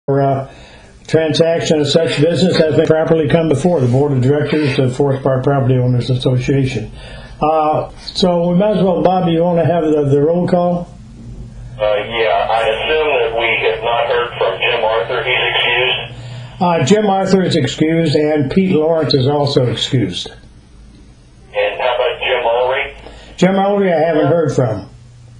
transaction of such business has been properly come before the Board of Directors of Forest Park Property Owners Association. So we might as well, Bob, do you want to have the roll call? Yeah, I assume that we have not heard from Jim Arthur. He's excused. Jim Arthur is excused, and Pete Lawrence is also excused. And how about Jim Ulrey? Jim Ulrey I haven't heard from.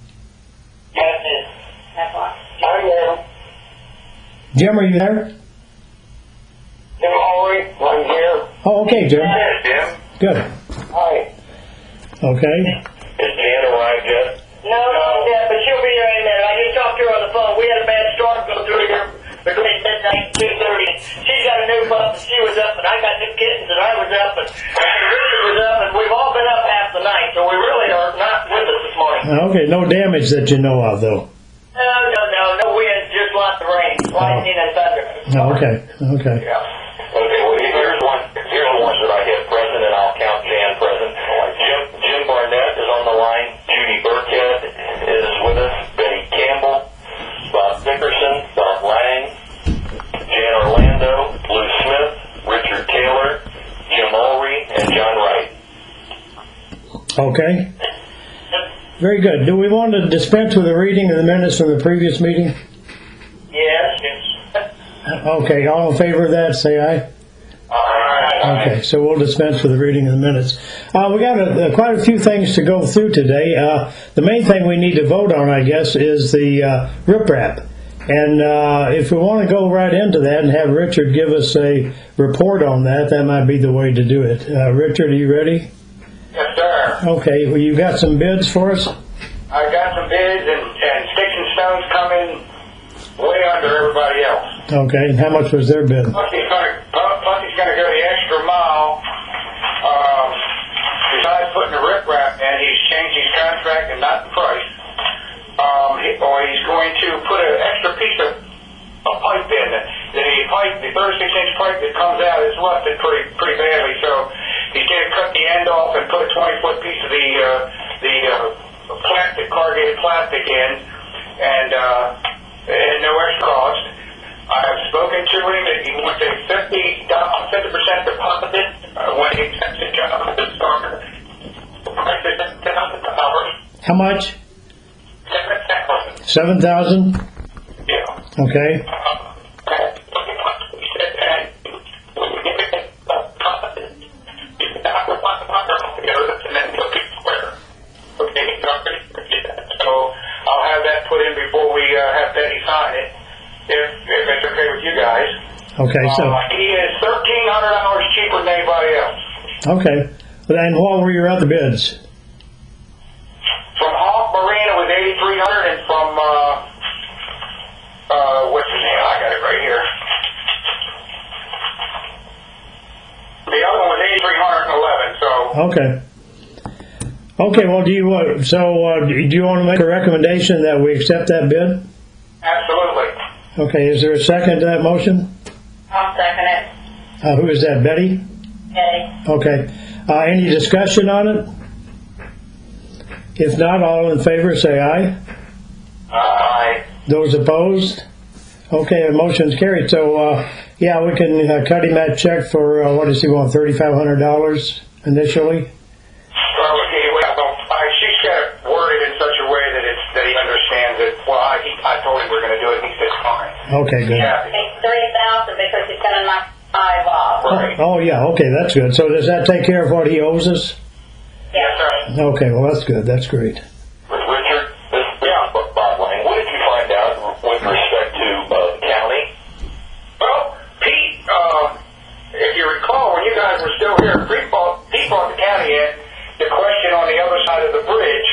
I'm here. Jim, are you there? Jim Ulrey, I'm here. Oh, okay, Jim. Yes, Jim. Good. Hi. Okay. Is Jan arrived yet? No, but she'll be here in a minute. I just talked to her on the phone. We had a bad storm go through here between midnight and 2:30. She's got a new pup, and she was up, and I got new kittens, and I was up, and Richard was up, and we've all been up half the night, so we really are not with us this morning. Okay, no damage that you know of, though. No wind, just lots of rain, lightning and thunder. Okay. Yeah. Okay, well, here's the ones that I have present, and I'll count Jan present. Jim Barnett is on the line. Judy Burkhead is with us. Betty Campbell, Bob Dickerson, Bob Lang, Jan Orlando, Lou Smith, Richard Taylor, Jim Ulrey, and John Wright. Okay. Very good. Do we want to dispense with the reading of the minutes from the previous meeting? Yes. Okay, all in favor of that, say aye. Aye. Okay, so we'll dispense with the reading of the minutes. We got quite a few things to go through today. The main thing we need to vote on, I guess, is the riprap. And if we want to go right into that and have Richard give us a report on that, that might be the way to do it. Richard, are you ready? Yes, sir. Okay, well, you got some bids for us? I got some bids, and Sticks and Stones coming way under everybody else. Okay, and how much was their bid? Plus he's gonna go the extra mile. Besides putting the riprap in, he's changed his contract and not the price. He's going to put an extra piece of pipe in. The 36-inch pipe that comes out is rusted pretty badly, so he's going to cut the end off and put a 20-foot piece of the plastic, corrugated plastic in, and no extra cost. I have spoken to him that he wants a 50% deposit when he accepts the job at the start. The price is $7,000. How much? $7,000. $7,000? Yeah. Okay. So I'll have that put in before we have Betty sign it, if it's okay with you guys. Okay, so... He is $1,300 cheaper than anybody else. Okay. And what were your other bids? From Hawk Marine it was $8,300, and from what's his name? I got it right here. The other one was $8,311. So Okay. Okay, well, do you want to make a recommendation that we accept that bid? absolutely. Okay, is there a second to that motion? I'll second it. Who is that, Betty? Eddie. Okay. Any discussion on it? If not, all in favor say aye. Aye. Those opposed? Okay, the motion's carried. So, yeah, we can cut him that check for, what does he want, $3,500 initially? She's got it worded in such a way that he understands it. Well, I told him we're going to do it, and he says fine. Okay, good. Yeah. It's $3,000 because he's going to knock 5 off. Right. Oh, yeah, okay, that's good. So does that take care of what he owes us? Yes, sir. Okay, well, that's good. That's great. Richard, this is Bob Lang. What did you find out with respect to the county? Well, Pete, if you recall, when you guys were still here, Pete brought the county in. The question on the other side of the bridge,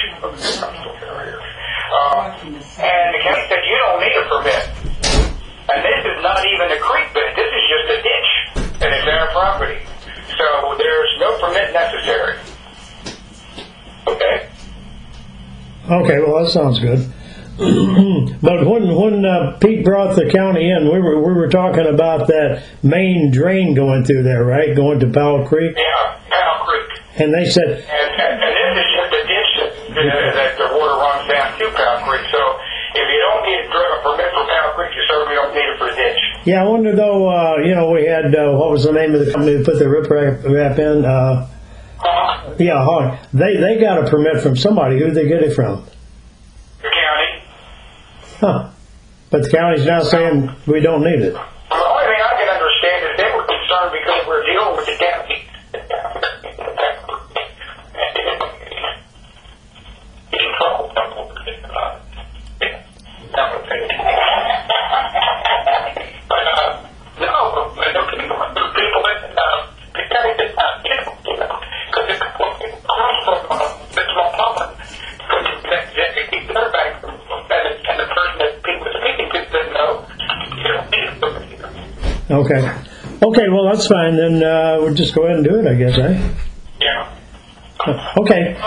and the county said you don't need a permit. And this is not even a creek bed. This is just a ditch, and it's our property. So there's no permit necessary. Okay. Okay, well, that sounds good. But when Pete brought the county in, we were talking about that main drain going through there, right? Going to Powell Creek? Yeah, Powell Creek. And they said... And this is just a ditch that the water runs down to Powell Creek. So if you don't need a permit for Powell Creek, you certainly don't need it for a ditch. Yeah, I wonder though. We had what was the name of the company that put the riprap in? Yeah, Hog. They got a permit from somebody. Who did they get it from? The county. Huh. But the county's now saying we don't need it. The only thing I can understand is they were concerned because we're dealing with the county. Okay. Okay, well, that's fine. Then we'll just go ahead and do it, I guess, eh? Yeah. Okay.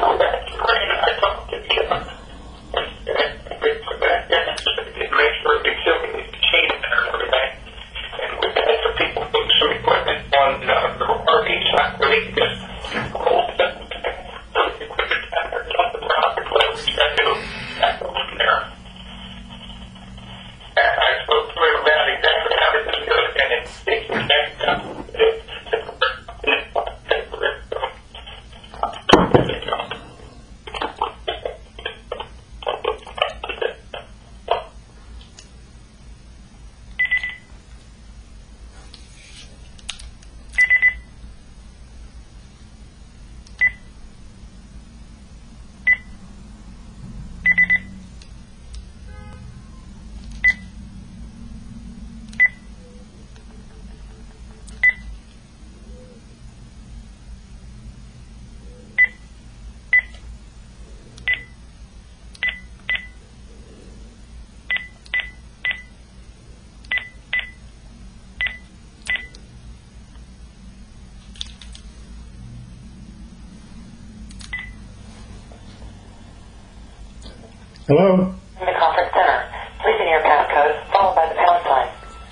Hello? In the conference center. Please enter your passcode, followed by the pound sign.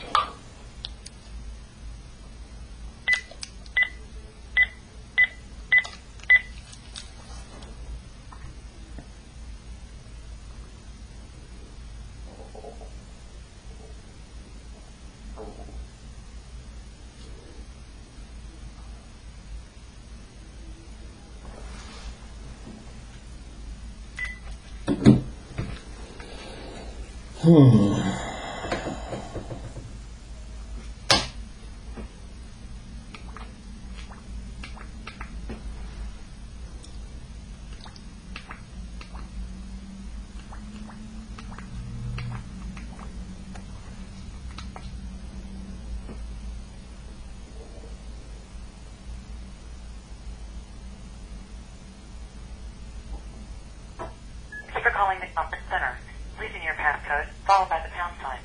Thank you for calling the conference center. Please enter your passcode, followed by the pound sign.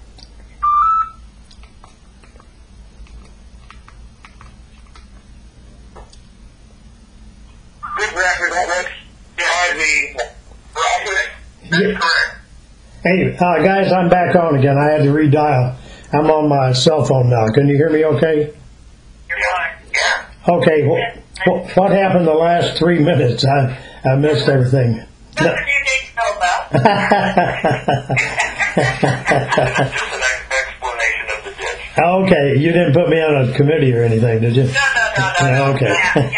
Good record, Alex. Behind the rocket. That's correct. Hey, guys, I'm back on again. I had to redial. I'm on my cell phone now. Can you hear me okay? You're fine. Yeah. Okay, what happened the last 3 minutes? I missed everything. Nothing you need to know about. Just an explanation of the ditch. Okay, you didn't put me on a committee or anything, did you? No. Okay.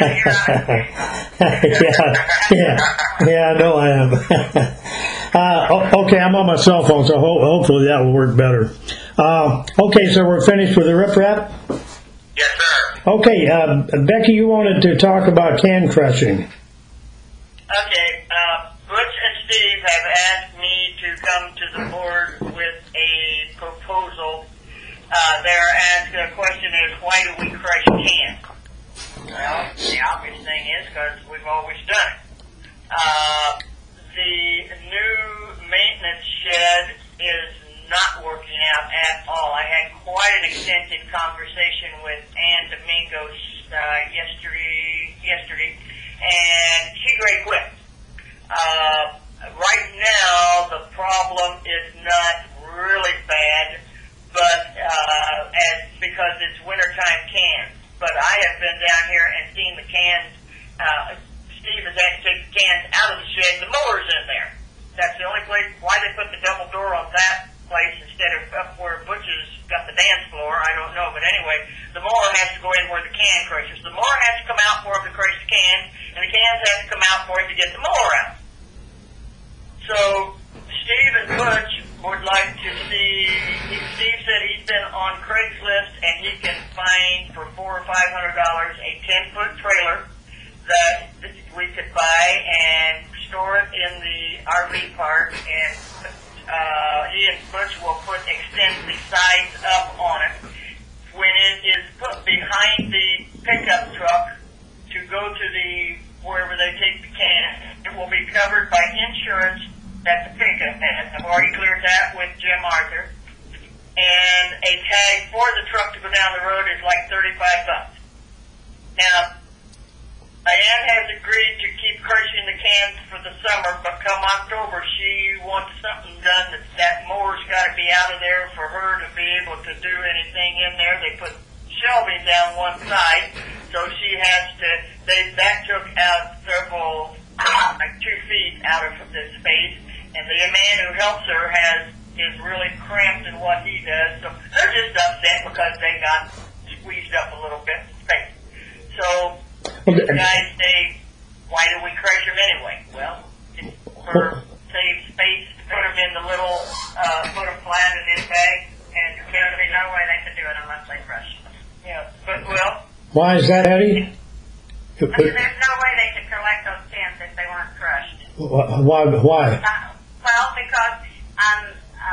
You're right. Yeah, I know I am. Okay, I'm on my cell phone, so hopefully that will work better. Okay, so we're finished with the riprap? Yes, sir. Okay, Becky, you wanted to talk about can crushing. Okay, Butch and Steve have asked me to come to the board with a proposal. They're asking, the question is, why do we crush cans? Well, the obvious thing is because we've always done it. The new maintenance shed is not working out at all. I had quite an extensive conversation with Ann Domingos yesterday, and she great quit. Right now, the problem is not really bad, but because it's wintertime cans. But I have been down here and seen the cans. Steve has actually taken the cans out of the shed. The mower's in there. That's the only place. Why they put the double door on that, place instead of up where Butch's got the dance floor. I don't know, but anyway, the mower has to go in where the can crushes. The mower has to come out for him to crush the cans, and the cans have to come out for him to get the mower out. So Steve and Butch would like to see. Steve said he's been on Craigslist and he can find for $400 or $500 a 10-foot trailer that we could buy and store it in the RV park, and he and Butch will extend the sides up on it. When it is put behind the pickup truck to go to the wherever they take the can, it will be covered by insurance that the pickup has. I've already cleared that with Jim Arthur. And a tag for the truck to go down the road is like $35. Now, Diane has agreed to keep crushing the cans for the summer, but come October, she wants something done. That mower's got to be out of there for her to be able to do anything in there. They put shelving down one side, so she has to. That took out several, like 2 feet out of the space, and the man who helps her is really cramped in what he does. So they're just upset because they got squeezed up a little bit in space. So. The guys say, why do we crush them anyway? Well, it's for save space to put them in the little, put them flat in his bag, and there'd be no way they could do it unless they crushed them. Yeah, but well. Why is that, Eddie? There's no way they could collect those cans if they weren't crushed. Why? Well, because on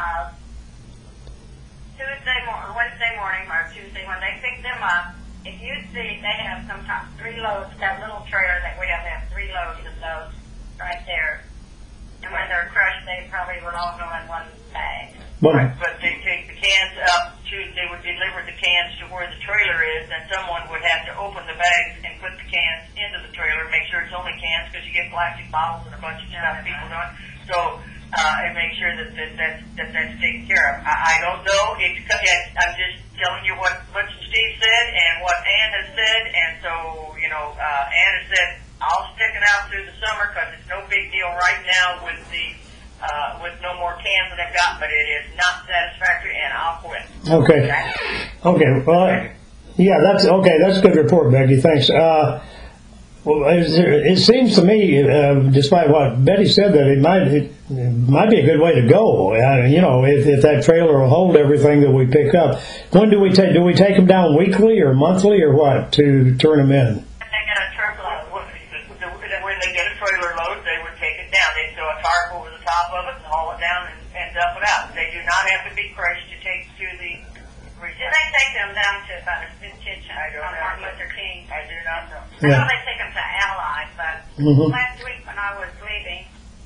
Wednesday morning or Tuesday when they pick them up, if you see, they have sometimes 3 loads, that little trailer that we have, they have 3 loads of those right there. And when they're crushed, they probably would all go in one bag. Right, but they take the cans up they would deliver the cans to where the trailer is, and someone would have to open the bags and put the cans into the trailer, make sure it's only cans, because you get plastic bottles and a bunch of stuff people don't. So, and make sure that that's taken care of. I don't know. I'm just telling you what Butch and Steve said and what Ann has said, and so, Ann has said, I'll stick it out through the summer because it's no big deal right now with with no more cans than I've got, but it is not satisfactory, and I'll quit. Okay. Well, yeah, that's okay. That's a good report, Becky. Thanks. Well, it seems to me, despite what Betty said, that it might be a good way to go. If that trailer will hold everything that we pick up. When do we take? Do we take them down weekly or monthly or what to turn them in? They get a truckload. When they get a trailer load, they would take it down. They throw a tarp over the top of it and haul it down and dump it out. They do not have to be crushed to take to the. Do they take them down to about a soup kitchen on Martin Luther King? I do not know. I know they take them to Allied, but last week when I was leaving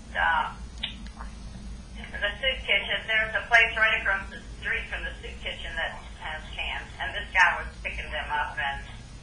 the soup kitchen, there's a place right across the street from the soup kitchen that has cans, and this guy was picking them up and.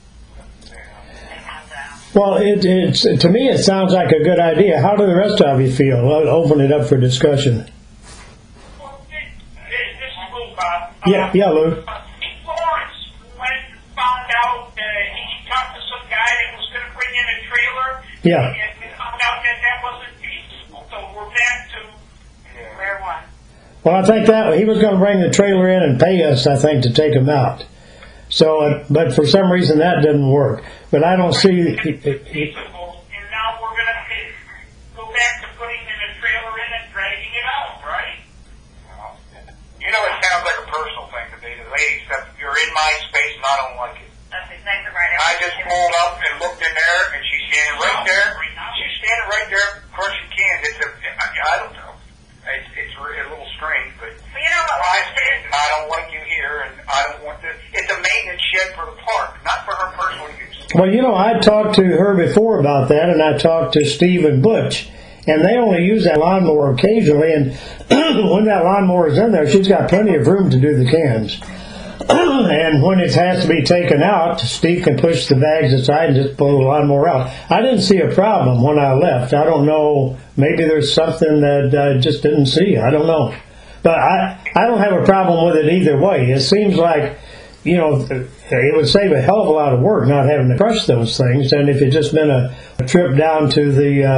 Well, to me it sounds like a good idea. How do the rest of you feel? I'll open it up for discussion. Well, this is Lou, Bob. Yeah, Lou. Florence, when found out he talked to some guy that was going to bring in a trailer. Yeah. And found out that wasn't feasible. So we're back to square one. Well, I think that he was going to bring the trailer in and pay us, I think, to take them out. So, but for some reason that didn't work. But I don't see. And now we're going to go back to putting in a trailer in and dragging it out, right? It sounds like a personal thing to me. The lady said, "You're in my space, and I don't like it." That's exactly right. I just pulled up and looked in there, and she's standing right there. She's standing right there crushing cans. I don't know. It's a little strange, but I stand and I don't like you here, and I don't want this. It's a maintenance shed for the park, not for her personal use. Well, I talked to her before about that, and I talked to Steve and Butch, and they only use that lawnmower occasionally, and when that lawnmower is in there, she's got plenty of room to do the cans. And when it has to be taken out, Steve can push the bags aside and just pull the lawnmower out. I didn't see a problem when I left. I don't know. Maybe there's something that I just didn't see. I don't know. But I don't have a problem with it either way. It seems like, it would save a hell of a lot of work not having to crush those things. And if it just been a trip down to the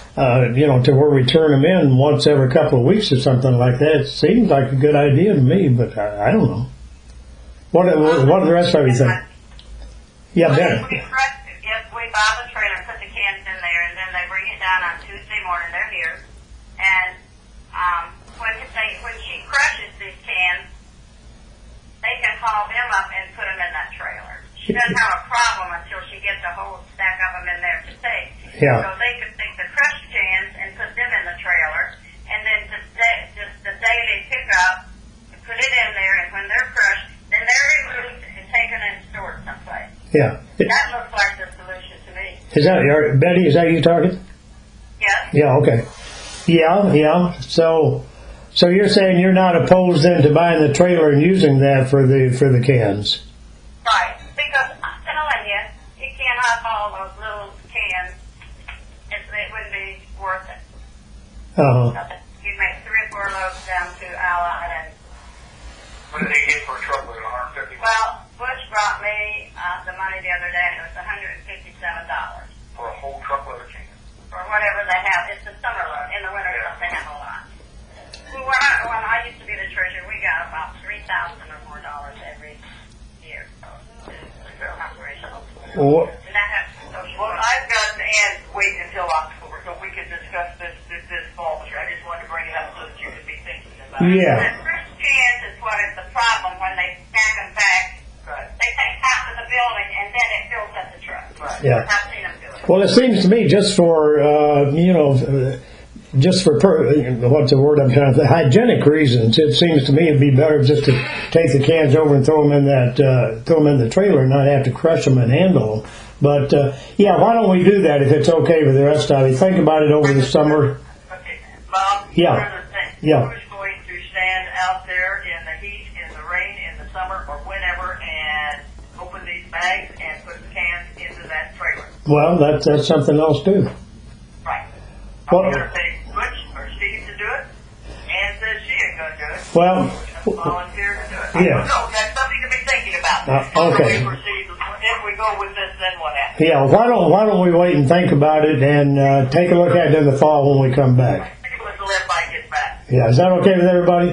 to where we turn them in once every couple of weeks or something like that. It seems like a good idea to me, but I don't know. What do the rest of you think? Yeah, Ben. If we buy the trailer, put the cans in there, and then they bring it down on Tuesday morning, they're here. And when she crushes these cans, they can haul them up and put them in that trailer. She doesn't have a problem until she gets a whole stack of them in there to take. Yeah. So they could take the crushed cans and put them in the trailer, and then just the daily pickup, put it in there, and when they're crushed, then they're removed and taken and stored someplace. Yeah. That looks like the solution to me. Is that Betty? Is that you talking? Yes. Yeah. Okay. Yeah. So you're saying you're not opposed then to buying the trailer and using that for the cans? Right. Because I'm telling you, you cannot haul those little cans. It wouldn't be worth it. You'd make 3 or 4 loads down to Allied and. What did they get for a truckload? 150. Well, Butch brought me the money the other day, and it was $157 For a whole truckload of cans. or whatever they have. It's the summer load. In the winter, they have a lot. When I used to be the treasurer, we got about $3,000 or more every year. So it's operational. And that has Well, I've got to add, wait until October so we can discuss this fall. I just wanted to bring it up so that you could be thinking about it. Yeah. The first cans is what is the problem when they stack them back. Right. They take half of the building and then it fills up the truck. Right. Yeah. I've seen them do it. Well, it seems to me just for what's the word I'm trying to say? Hygienic reasons. It seems to me it'd be better just to take the cans over and throw them in the trailer and not have to crush them and handle them. But why don't we do that if it's okay with the rest of you? Think about it over the summer. Okay. Bob, Yeah. another thing. Yeah. Who's going to stand out there in the heat, in the rain, in the summer, or whenever, and open these bags and put the cans into that trailer? Well, that's something else too. Right. Well- I'm going to pay Butch or Steve to do it. Ann says she ain't going to do it. Well, Volunteer to do it. Yeah. No, that's something to be thinking about. Okay. If we proceed, if we go with this, then what happens? yeah. Why don't we wait and think about it and take a look at it in the fall when we come back? Until everybody gets back. Yeah. Is that okay with everybody?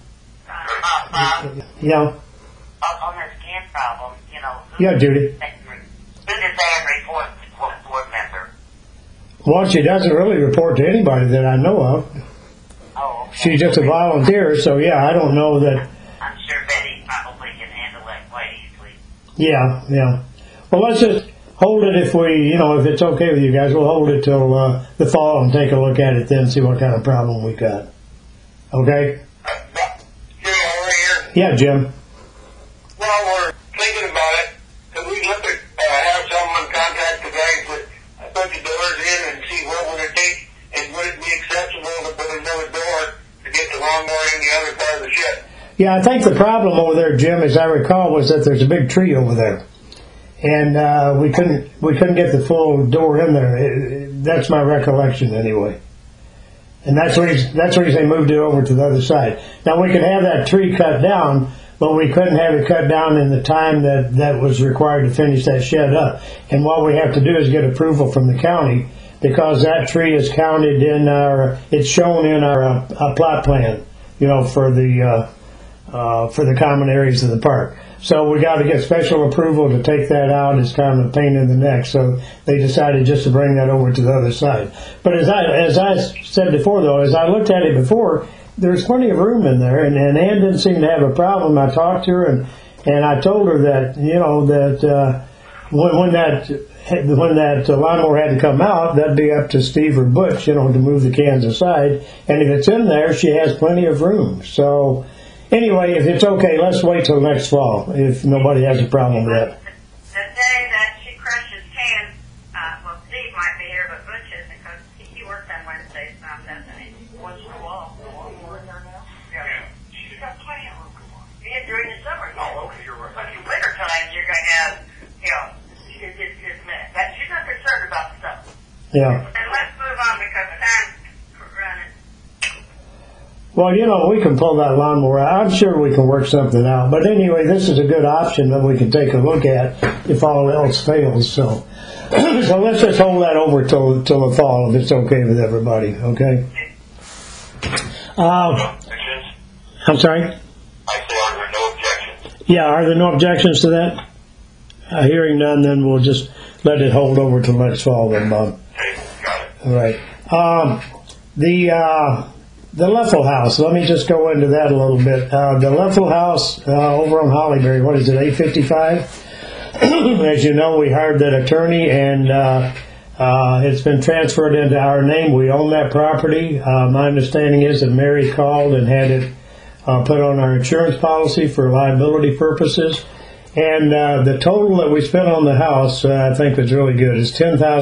Yeah. On this can problem, Yeah, Judy. who does that report to what board member? Well, she doesn't really report to anybody that I know of. Oh, okay. She's just a volunteer, so yeah, I don't know that. I'm sure Betty probably can handle that quite easily. Yeah. Well, let's just hold it if it's okay with you guys. We'll hold it till the fall and take a look at it then, see what kind of problem we got. Okay? Jim, over here. Yeah, Jim. While we're thinking about it, could we look at have someone contact the guys that put the doors in and see what would it take, and would it be acceptable to put another door to get the lawnmower in the other part of the shed? Yeah, I think the problem over there, Jim, as I recall, was that there's a big tree over there, and we couldn't get the full door in there. That's my recollection, anyway. And that's the reason they moved it over to the other side. Now we could have that tree cut down, but we couldn't have it cut down in the time that was required to finish that shed up. And what we have to do is get approval from the county, because that tree is counted in it's shown in our plot plan, for the common areas of the park. So we got to get special approval to take that out. It's kind of a pain in the neck. So they decided just to bring that over to the other side. But as I said before, though, as I looked at it before, there's plenty of room in there, and Ann didn't seem to have a problem. I talked to her, and I told her that when that lawnmower had to come out, that'd be up to Steve or Butch, to move the cans aside. And if it's in there, she has plenty of room. So anyway, if it's okay, let's wait till next fall if nobody has a problem with that. The day that she crushes cans, Steve might be here, but Butch isn't, because he works on Wednesdays, doesn't he? Once in a while, the lawnmower in there now? Yeah. She's got plenty of room to walk. Yeah, during the summer. Oh, okay, you're right. But in winter time, you're going to have, she's not concerned about the summer. Yeah. And let's move on because time's running. Well, we can pull that lawnmower out. I'm sure we can work something out. But anyway, this is a good option that we can take a look at if all else fails. So, so let's just hold that over till the fall, if it's okay with everybody. Okay. I'm sorry. I say, are there no objections? Yeah, are there no objections to that? Hearing none, then we'll just let it hold over till next fall, then, Bob. Okay, got it. All right. The Leffel House. Let me just go into that a little bit. The Leffel House over on Hollyberry. What is it? 855. As you know, we hired that attorney, and it's been transferred into our name. We own that property. My understanding is that Mary called and had it put on our insurance policy for liability purposes. And the total that we spent on the house, I think, was really good. It's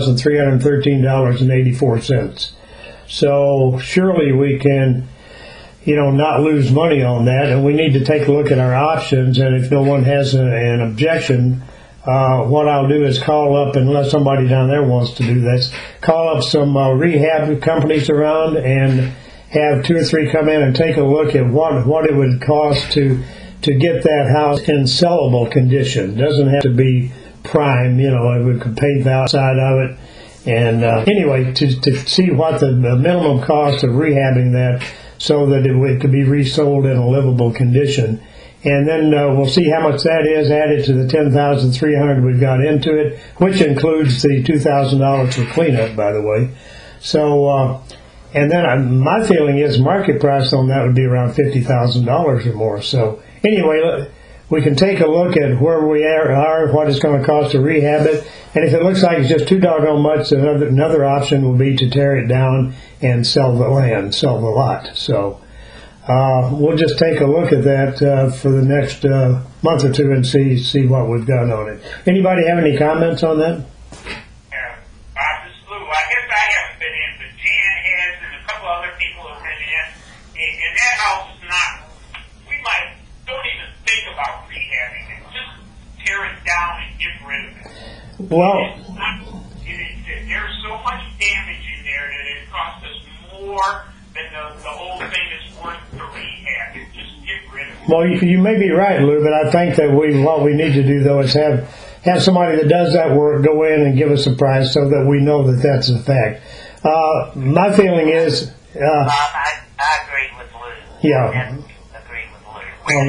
$10,313.84. So surely we can, not lose money on that. And we need to take a look at our options. And if no one has an objection, what I'll do is call up, unless somebody down there wants to do this, call up some rehab companies around and have 2 or 3 come in and take a look at what it would cost to get that house in sellable condition. It doesn't have to be prime, we could paint the outside of it. And anyway, to see what the minimum cost of rehabbing that so that it could be resold in a livable condition. And then we'll see how much that is added to the $10,300 we've got into it, which includes the $2,000 for cleanup, by the way. So, and then my feeling is market price on that would be around $50,000 or more. So anyway, we can take a look at where we are, what it's going to cost to rehab it, and if it looks like it's just too doggone much, another option will be to tear it down and sell the land, sell the lot. So we'll just take a look at that for the next month or two and see what we've got on it. Anybody have any comments on that? This is Lou. I guess I haven't been in, but Jan has, and a couple other people have been in. And that house is not, don't even think about rehabbing it. Just tear it down and get rid of it. Well, there's so much damage in there that it costs us more than the whole thing is worth to rehab it. Just get rid of it. well, you may be right, Lou, but I think that what we need to do, though, is have somebody that does that work go in and give us a price so that we know that that's a fact. My feeling is... I agree with Lou. Yeah. Agree with Lou.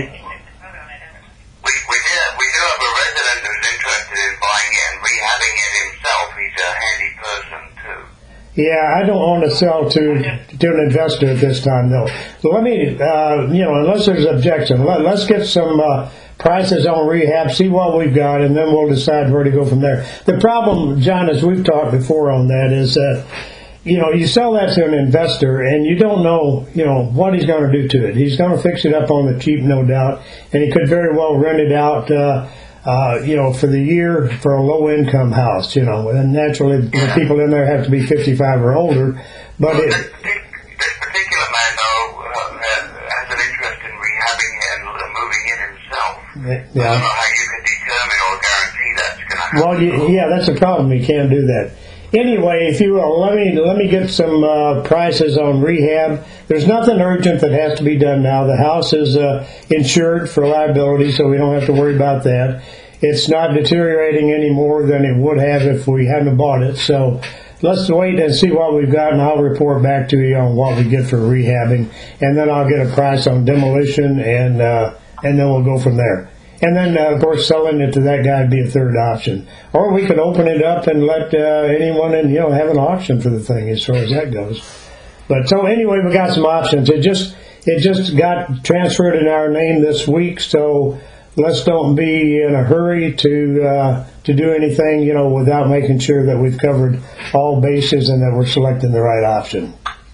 We do have a resident who's interested in buying it and rehabbing it himself. He's a handy person too. Yeah, I don't want to sell to an investor at this time, though. So let me, unless there's objection, let's get some prices on rehab, see what we've got, and then we'll decide where to go from there. The problem, John, as we've talked before on that, is that you sell that to an investor and you don't know, what he's going to do to it. He's going to fix it up on the cheap, no doubt, and he could very well rent it out, for the year for a low-income house, and naturally the people in there have to be 55 or older. But this particular man, though, has an interest in rehabbing it and moving in himself. Yeah. I don't know how you can determine or guarantee that's going to happen. Well, yeah, that's the problem. You can't do that. Anyway, if you will, let me get some prices on rehab. There's nothing urgent that has to be done now. The house is insured for liability, so we don't have to worry about that. It's not deteriorating any more than it would have if we hadn't bought it. So let's wait and see what we've got, and I'll report back to you on what we get for rehabbing, and then I'll get a price on demolition, and then we'll go from there. And then, of course, selling it to that guy would be a third option. Or we could open it up and let anyone in, have an auction for the thing as far as that goes. But so anyway, we got some options. It just got transferred in our name this week, so let's don't be in a hurry to do anything, without making sure that we've covered all bases and that we're selecting the right option.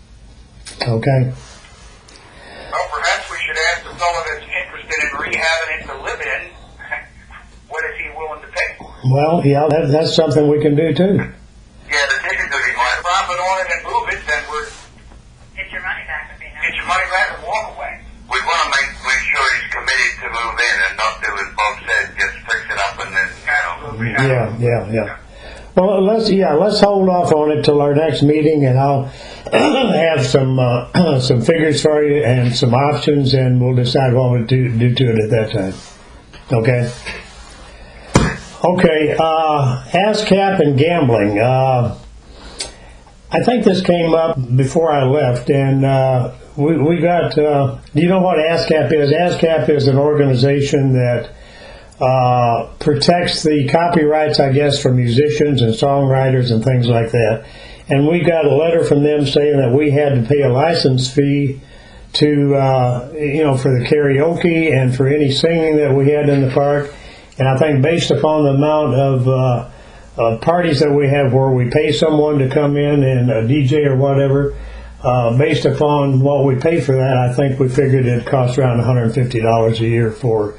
Okay? Well, perhaps we should ask the fellow that's interested in rehabbing it to live in, what is he willing to pay? Well, yeah, that's something we can do too. Yeah, the ticket could be If profit on it and move it, then Get your money back would be nice. get your money back and walk away. We want to make sure he's committed to move in and not do as Bob said, just fix it up and then, Yeah. Well, let's hold off on it till our next meeting, and I'll have some figures for you and some options, and we'll decide what we'll do to it at that time. Okay? Okay, ASCAP and gambling. I think this came up before I left, and we got, do you know what ASCAP is? ASCAP is an organization that protects the copyrights, I guess, for musicians and songwriters and things like that. And we got a letter from them saying that we had to pay a license fee to, for the karaoke and for any singing that we had in the park. And I think based upon the amount of parties that we have where we pay someone to come in and a DJ or whatever, based upon what we pay for that, I think we figured it cost around $150 a year for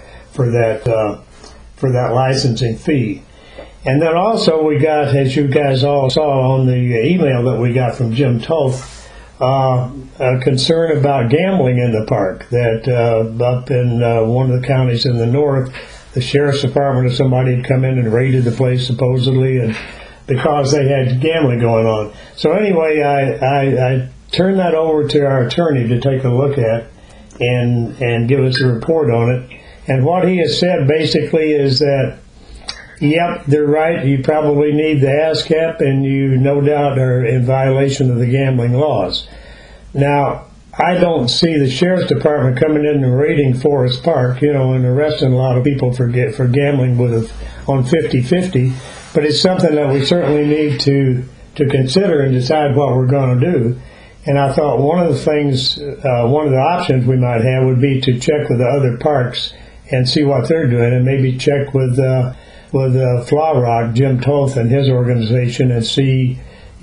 that licensing fee. And then also we got, as you guys all saw on the email that we got from Jim Toth, a concern about gambling in the park, that up in one of the counties in the north, the sheriff's department or somebody had come in and raided the place supposedly, and because they had gambling going on. So anyway, I turned that over to our attorney to take a look at and give us a report on it. And what he has said basically is that, yep, they're right, you probably need the ASCAP, and you no doubt are in violation of the gambling laws. Now, I don't see the sheriff's department coming in and raiding Forest Park, and arresting a lot of people for gambling on 50-50, but it's something that we certainly need to consider and decide what we're going to do. And I thought one of the options we might have would be to check with the other parks and see what they're doing, and maybe check with Flaw Rock, Jim Toth and his organization, and see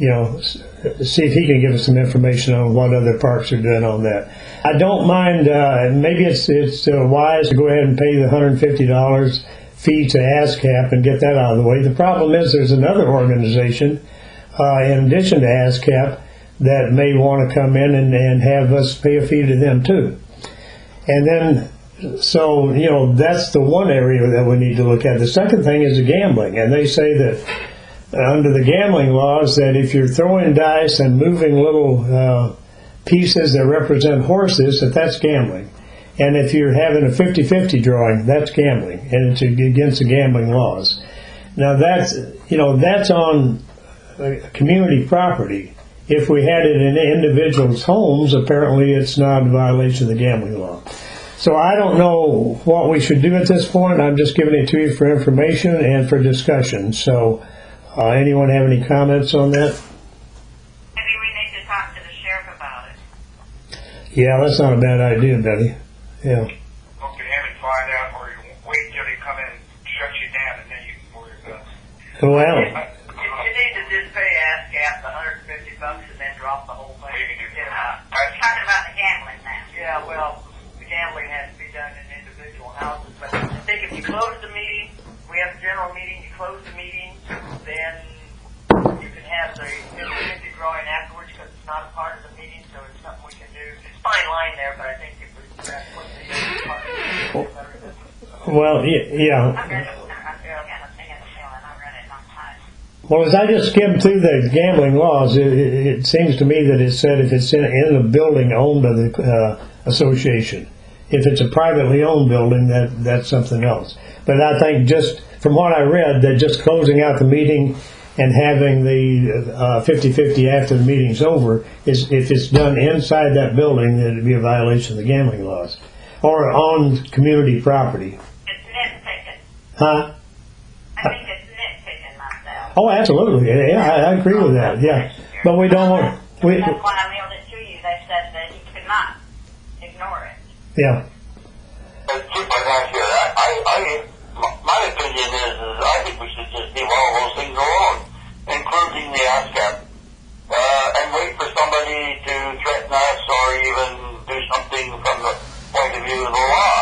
if he can give us some information on what other parks are doing on that. I don't mind, maybe it's wise to go ahead and pay the $150 fee to ASCAP and get that out of the way. The problem is there's another organization, in addition to ASCAP, that may want to come in and have us pay a fee to them too. And then, so, that's the one area that we need to look at. The second thing is the gambling, and they say that under the gambling laws, that if you're throwing dice and moving little pieces that represent horses, that's gambling. And if you're having a 50-50 drawing, that's gambling, and it's against the gambling laws. Now that's on community property. If we had it in individuals' homes, apparently it's not a violation of the gambling law. So I don't know what we should do at this point. I'm just giving it to you for information and for discussion. So anyone have any comments on that? Maybe we need to talk to the sheriff about it. Yeah, that's not a bad idea, Betty. Yeah. Look at him and find out, or you wait until he come in and shut you down, and then you can worry about it. Well, You need to just pay ASCAP the $150 and then drop the whole thing. We're talking about the gambling now. Yeah, well, the gambling has to be done in individual houses, but I think if you close the meeting, we have a general meeting, you close the meeting, then you can have the 50-50 drawing afterwards, because it's not a part of the meeting, so it's something we can do. It's a fine line there, but I think if we put the part of the better. well, yeah. I read it. I got a feeling I read it one time. Well, as I just skimmed through the gambling laws, it seems to me that it said if it's in a building owned by the association. If it's a privately owned building, that's something else. But I think just from what I read, that just closing out the meeting and having the 50-50 after the meeting's over, is if it's done inside that building, then it'd be a violation of the gambling laws. Or on community property. It's nitpicking. Huh? I think it's nitpicking myself. Oh, absolutely. Yeah, I agree with that. Yeah. But we don't want... That's why I mailed it to you. They said that you could not ignore it. Yeah. My opinion is I think we should just leave all those things alone, including the ASCAP, and wait for somebody to threaten us or even do something from the point of view of the law.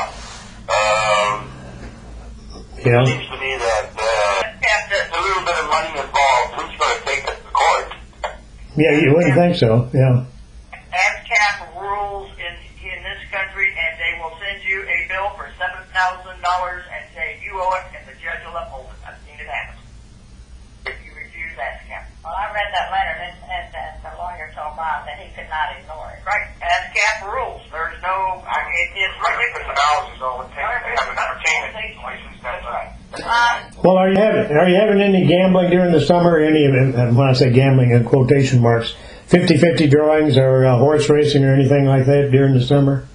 Yeah. It seems to me that there's a little bit of money involved. Who's going to take it to court? Yeah, you wouldn't think so. Yeah. ASCAP rules in this country, and they will send you a bill for $7,000 and say you owe it, and the judge will uphold it. I've seen it happen. If you refuse ASCAP. Well, I read that letter, and the lawyer so by that he could not ignore it. Right, ASCAP rules. There's no, it's ridiculous. Thousands all it takes to have an entertainment license. That's right. Well, are you having any gambling during the summer? Any, when I say gambling in quotation marks, 50-50 drawings or horse racing or anything like that during the summer?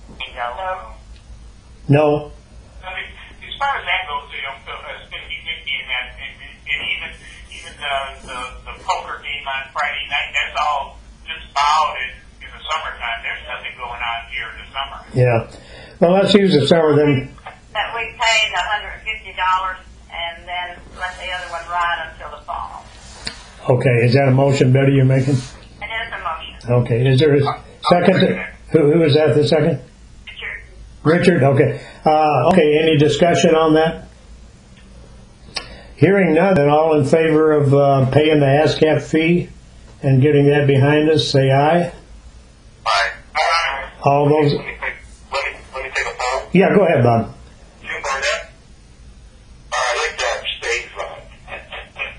No. I mean, as far as that goes, it's 50-50 in that, and even the poker game on Friday night, that's all just about it in the summertime. There's nothing going on here in the summer. Yeah. Well, let's use the summer then. That we paid $150 and then let the other one ride until the fall. Okay. Is that a motion, Betty, you're making? It is a motion. Okay. Is there a second? Who is that, the second? Richard, okay. Okay, any discussion on that? Hearing none, then all in favor of paying the ASCAP fee and getting that behind us, say aye. Aye. All those... Let me take a poll. Yeah, go ahead, Bob. Jim Barnett. I'd like to abstain from it.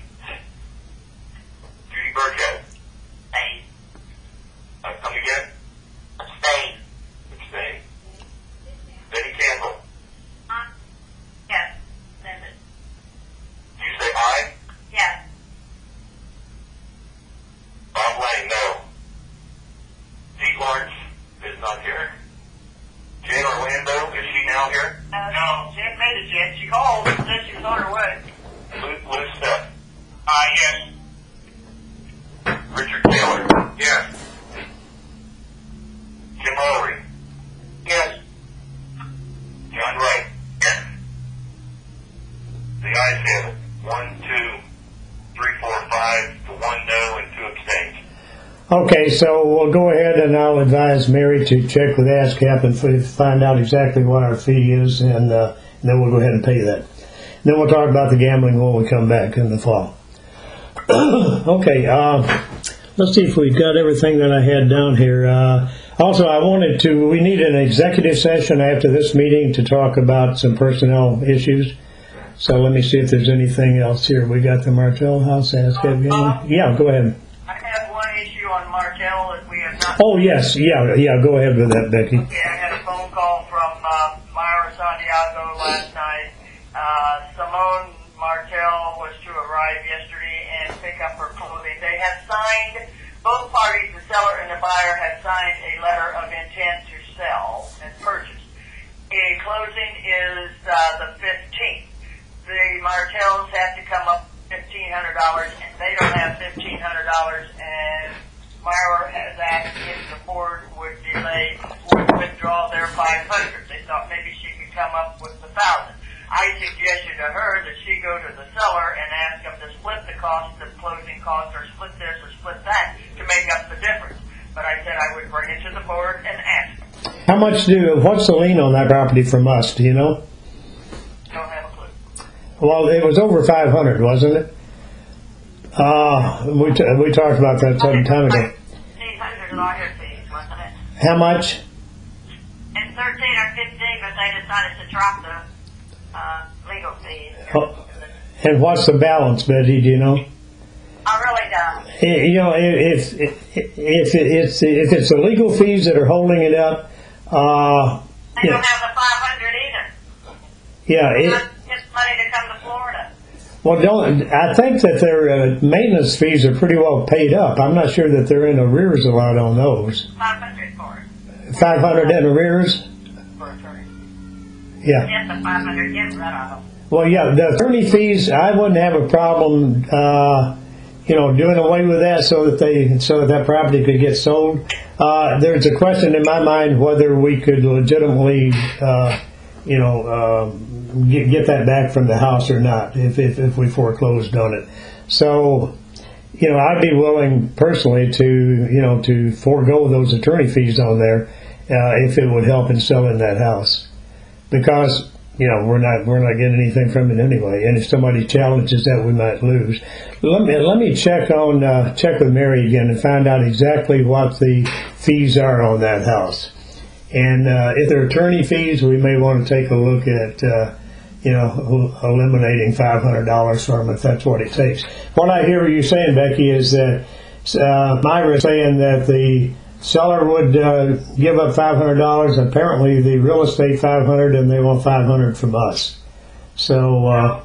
Judy Burkhead. Abstain. Come again? Abstain. Abstain. Betty Campbell. Yes. Linda. Do you say aye? Yes. Bob Lang, no. Pete Lawrence is not here. Jane Orlando, is she now here? No, she ain't made it yet. She called and said she was on her way. Liz Steph. Yes. Richard Taylor. Yes. Jim Ulrich. Yes. John Wright. Yes. The ayes have it. 1, 2, 3, 4, 5 to 1 no and 2 abstains. Okay, so we'll go ahead and I'll advise Mary to check with ASCAP and find out exactly what our fee is, and then we'll go ahead and pay that. Then we'll talk about the gambling when we come back in the fall. Okay, let's see if we've got everything that I had down here. Also, we need an executive session after this meeting to talk about some personnel issues. So let me see if there's anything else here. We got the Martell House ASCAP gambling. Yeah, go ahead. I have one issue on Martell that we have not... Oh, yes. Yeah, go ahead with that, Becky. Okay, I had a phone call from Myra Santiago last night. Simone Martell was to arrive yesterday and pick up her clothing. They have signed, both parties, the seller and the buyer, have signed a letter of intent to sell and purchase. The closing is the 15th. The Martells have to come up with $1,500, and they don't have $1,500, and Myra has asked if the board would withdraw their $500. They thought maybe she could come up with $1,000. I suggested to her that she go to the seller and ask them to split the cost of closing costs, or split this or split that, to make up the difference. But I said I would bring it to the board and ask them. What's the lien on that property from us, do you know? Don't have a clue. Well, it was over 500, wasn't it? We talked about that some time ago. 1,500 lawyer fees, wasn't it? How much? It's 13 or 15, but they decided to drop the legal fees. Oh, and what's the balance, Betty? Do you know? I really don't. You know, if it's the legal fees that are holding it up, They don't have the 500 either. yeah. It's money to come to Florida. Well, I think that their maintenance fees are pretty well paid up. I'm not sure that they're in arrears a lot on those. 500 for it. 500 in arrears? For attorney. Yeah. Get the 500, get rid of them. Well, yeah, the attorney fees, I wouldn't have a problem, doing away with that so that property could get sold. There's a question in my mind whether we could legitimately, get that back from the house or not if we foreclosed on it. So, I'd be willing personally to forego those attorney fees on there if it would help in selling that house, because we're not getting anything from it anyway. And if somebody challenges that, we might lose. Let me check with Mary again and find out exactly what the fees are on that house. And if they're attorney fees, we may want to take a look at eliminating $500 from them if that's what it takes. What I hear you saying, Becky, is that Myra is saying that the seller would give up $500. Apparently, the real estate $500, and they want $500 from us. So No,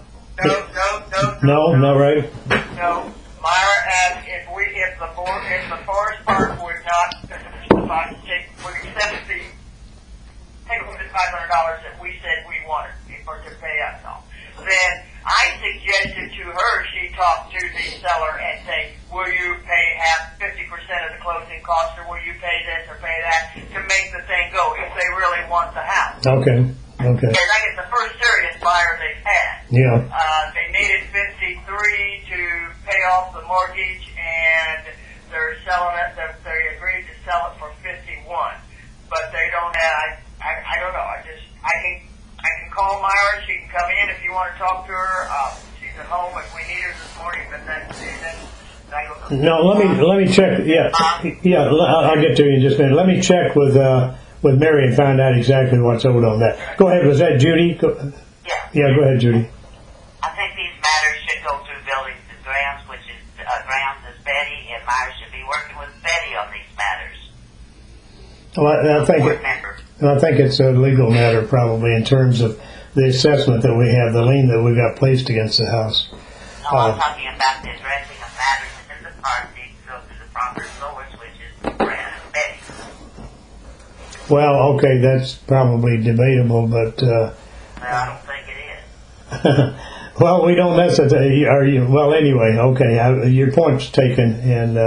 right? No. Myra asked if the forest park would not would accept the take away the $500 that we said we wanted for to pay us all. Then I suggested to her she talk to the seller and say, will you pay 50% of the closing costs, or will you pay this or pay that to make the thing go if they really want the house? Okay. And I get the first serious buyer they've had. Yeah. They needed 53 to pay off the mortgage, and they're selling it. They agreed to sell it for 51, but they don't have. I don't know. I can call Myra. She can come in if you want to talk to her. She's at home if we need her this morning. But then I don't know. No, let me check. Yeah, I'll get to you in just a minute. Let me check with Mary and find out exactly what's owed on that. Go ahead. Was that Judy? Yeah. Go ahead, Judy. I think these matters should go through buildings and grounds, which is grounds is Betty, and Myra should be working with Betty on these matters. Well, I think it's a legal matter probably in terms of the assessment that we have, the lien that we got placed against the house. No, I'm talking about the addressing of matters in the park needs to go through the proper source, which is Brand and Betty. Well, okay, that's probably debatable, but Well, I don't think it is. well, we don't necessarily. Well, anyway, okay. Your point's taken, and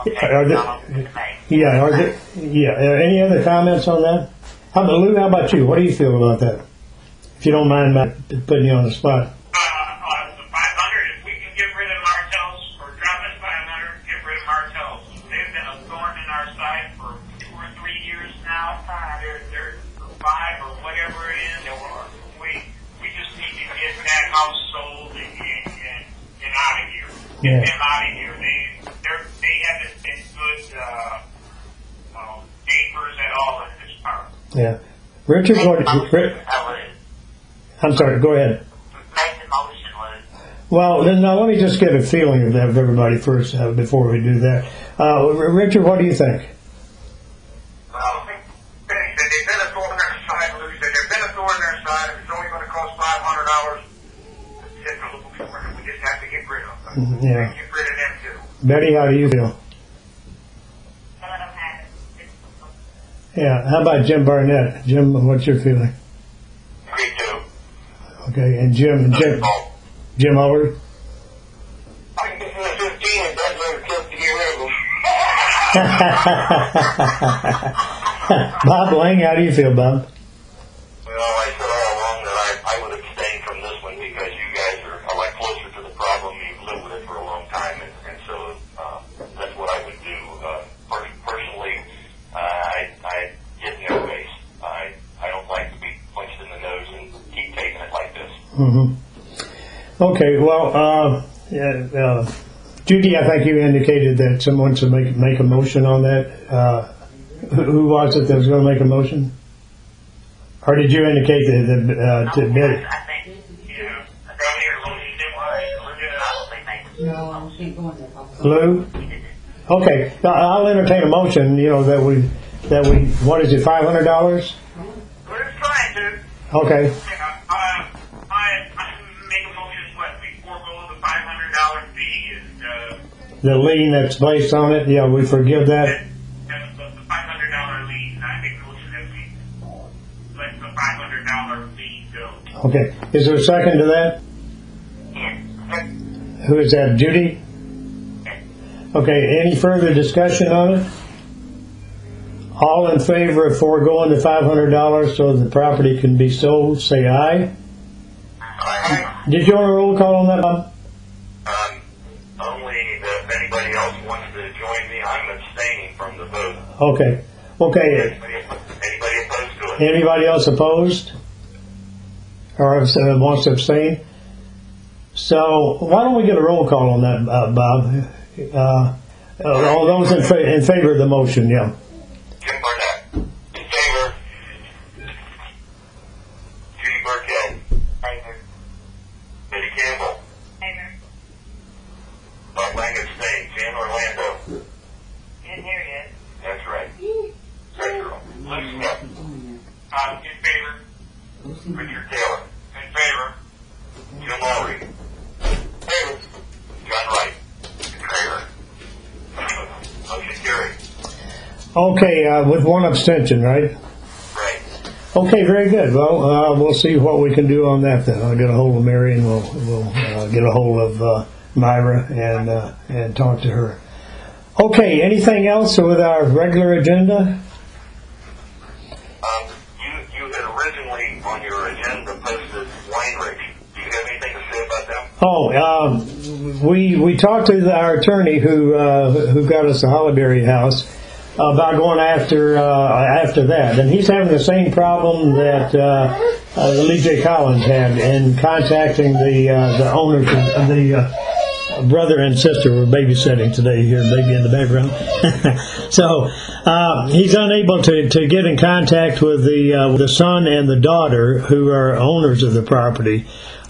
any other comments on that? Lou, how about you? What do you feel about that? If you don't mind my putting you on the spot. The 500, if we can get rid of Martell's, or drop it 500, get rid of Martell's. They've been a thorn in our side for 2 or 3 years now. They're 5 or whatever it is. We just need to get that house sold and out of here. Get them out of here. They haven't been good neighbors at all in this park. Yeah. Richard, I'm sorry, go ahead. Make the motion, Lou. Well, then now let me just get a feeling of everybody first before we do that. Richard, what do you think? Well, they've been a thorn in their side, Lou. They've been a thorn in their side. If it's only going to cost $500, we just have to get rid of them. Yeah. Get rid of them too. Betty, how do you feel? Let them have it. Yeah. How about Jim Barnett? Jim, what's your feeling? Me too. Okay, and Jim Howard? I can get rid of 15 if that's what it took to get rid of them. Bob Lang, how do you feel, Bob? Well, I said all along that I would abstain from this one because you guys are a lot closer to the problem. You've lived with it for a long time, and so that's what I would do. Personally, I get no base. I don't like to be punched in the nose and keep taking it like this. Mm-hmm. Okay, well, Judy, I think you indicated that someone should make a motion on that. Who was it that was going to make a motion? Or did you indicate that to Betty? I think, No, she ain't going there. Lou? Okay, I'll entertain a motion, that we, what is it, $500? We're just trying to. Okay, I make a motion, we forego the $500 fee and the lien that's placed on it, yeah, we forgive that. the $500 lien. I make a motion that we let the $500 lien go. Okay, is there a second to that? Who is that, Judy? Okay, any further discussion on it? All in favor of foregoing the $500 so the property can be sold, say aye. Did you want a roll call on that, Bob? Only if anybody else wants to join me, I'm abstaining from the vote. Okay. Anybody opposed to it? Anybody else opposed? Or wants to abstain? So why don't we get a roll call on that, Bob? All those in favor of the motion, yeah. Jim Barnett, in favor. Judy Burkett. favor. Betty Campbell. Favor. Bob Lang abstained. Jan Orlando. Okay. Okay, with one abstention, right? Right. Okay, very good. Well, we'll see what we can do on that then. I'll get a hold of Mary and we'll get a hold of Myra and talk to her. Okay, anything else with our regular agenda? You had originally on your agenda posted Weinrich. Do you have anything to say about them? Oh, we talked to our attorney who got us the Hollyberry house about going after that, and he's having the same problem that Lee J. Collins had in contacting the owners of the brother and sister were babysitting today here, baby in the background. So he's unable to get in contact with the son and the daughter who are owners of the property.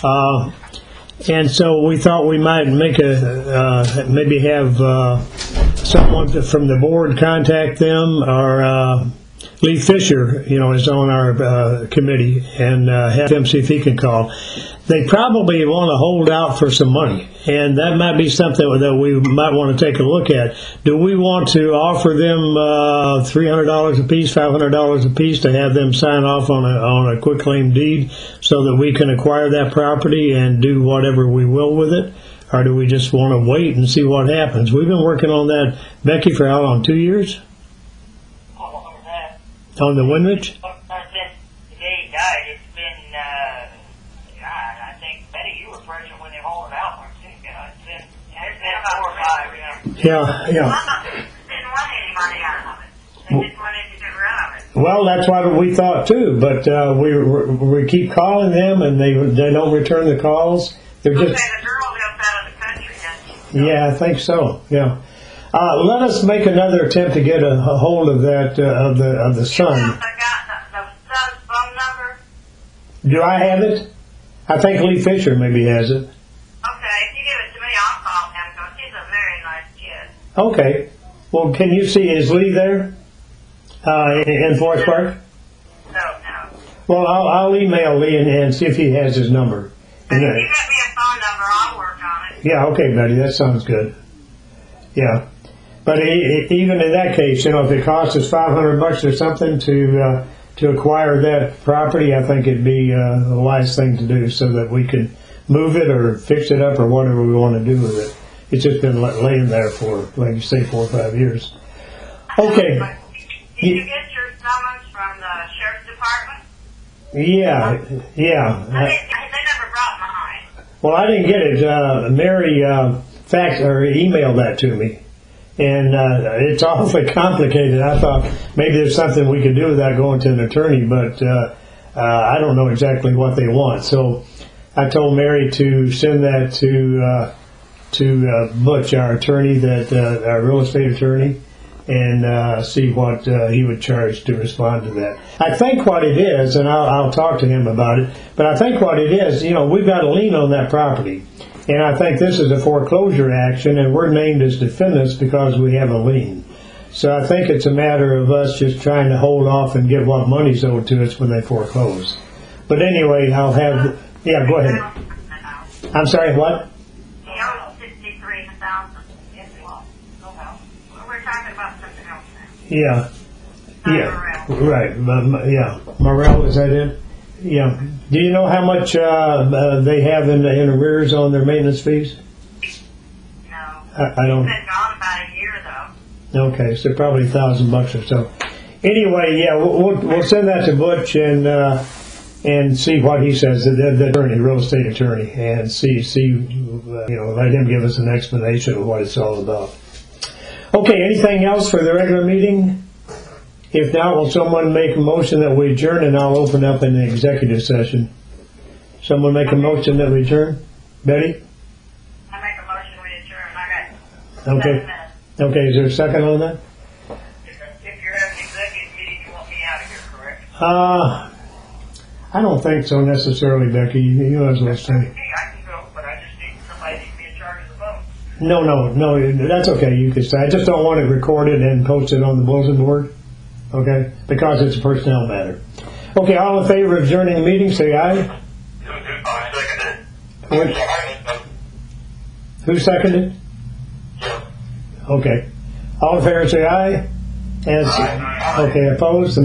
And so we thought we might make maybe have someone from the board contact them, or Lee Fisher, is on our committee, and have him see if he can call. They probably want to hold out for some money, and that might be something that we might want to take a look at. Do we want to offer them $300 a piece, $500 a piece to have them sign off on a quitclaim deed so that we can acquire that property and do whatever we will with it? Or do we just want to wait and see what happens? We've been working on that, Becky, for how long? 2 years? How long is that? On the Winrich? Since the day he died, it's been, God, I think, Betty, you were present when they hauled it out, weren't you? It's been 4 or 5, Yeah. Didn't want any money out of it. They just wanted to get rid of it. Well, that's what we thought too, but we keep calling them and they don't return the calls. They're Okay, just the girl lives out of the country, doesn't she? yeah, I think so. Yeah. Let us make another attempt to get a hold of that of the son. I got the son's phone number. Do I have it? I think Lee Fisher maybe has it. Okay, if you give it to me, I'll call him because he's a very nice kid. Okay. Well, can you see, is Lee there in Forest Park? No. Well, I'll email Lee and see if he has his number. If you get me a phone number, I'll work on it. Yeah, okay, Betty, that sounds good. Yeah. But even in that case, if it costs us $500 or something to acquire that property, I think it'd be a wise thing to do so that we can move it or fix it up or whatever we want to do with it. It's just been laying there for, like you say, 4 or 5 years. Okay. Did you get your summons from the sheriff's department? Yeah. They never brought mine. Well, I didn't get it. Mary faxed or emailed that to me. And it's awfully complicated. I thought maybe there's something we could do without going to an attorney, but I don't know exactly what they want. So I told Mary to send that to Butch, our attorney, our real estate attorney, and see what he would charge to respond to that. I think what it is, and I'll talk to him about it, but I think what it is, we've got a lien on that property. And I think this is a foreclosure action, and we're named as defendants because we have a lien. So I think it's a matter of us just trying to hold off and get what money's owed to us when they foreclose. But anyway, I'll have... Yeah, go ahead. I'm sorry, what? He owes $63,000. Yes, well, we're talking about something else now. Yeah, right. Yeah, Morel, is that it? Yeah. Do you know how much they have in arrears on their maintenance fees? No. I don't. It's been gone about a year, though. Okay, so probably $1,000 or so. Anyway, yeah, we'll send that to Butch and see what he says, the attorney, real estate attorney, and see let him give us an explanation of what it's all about. Okay, anything else for the regular meeting? If not, will someone make a motion that we adjourn, and I'll open up an executive session. Someone make a motion that we adjourn? Betty? I make a motion we adjourn. I got 7 Okay. minutes. Okay, is there a second on that? If you're having an executive meeting, you want me out of here, correct? I don't think so necessarily, Becky. You know as well as me. Hey, I can go, but I just need somebody to be in charge of the phone. No, that's okay. You can say. I just don't want it recorded and posted on the bulletin board. Okay? Because it's a personnel matter. Okay, all in favor of adjourning the meeting, say aye. I second it. Who seconded? Jim. Okay. All in favor, say aye. And okay, opposed?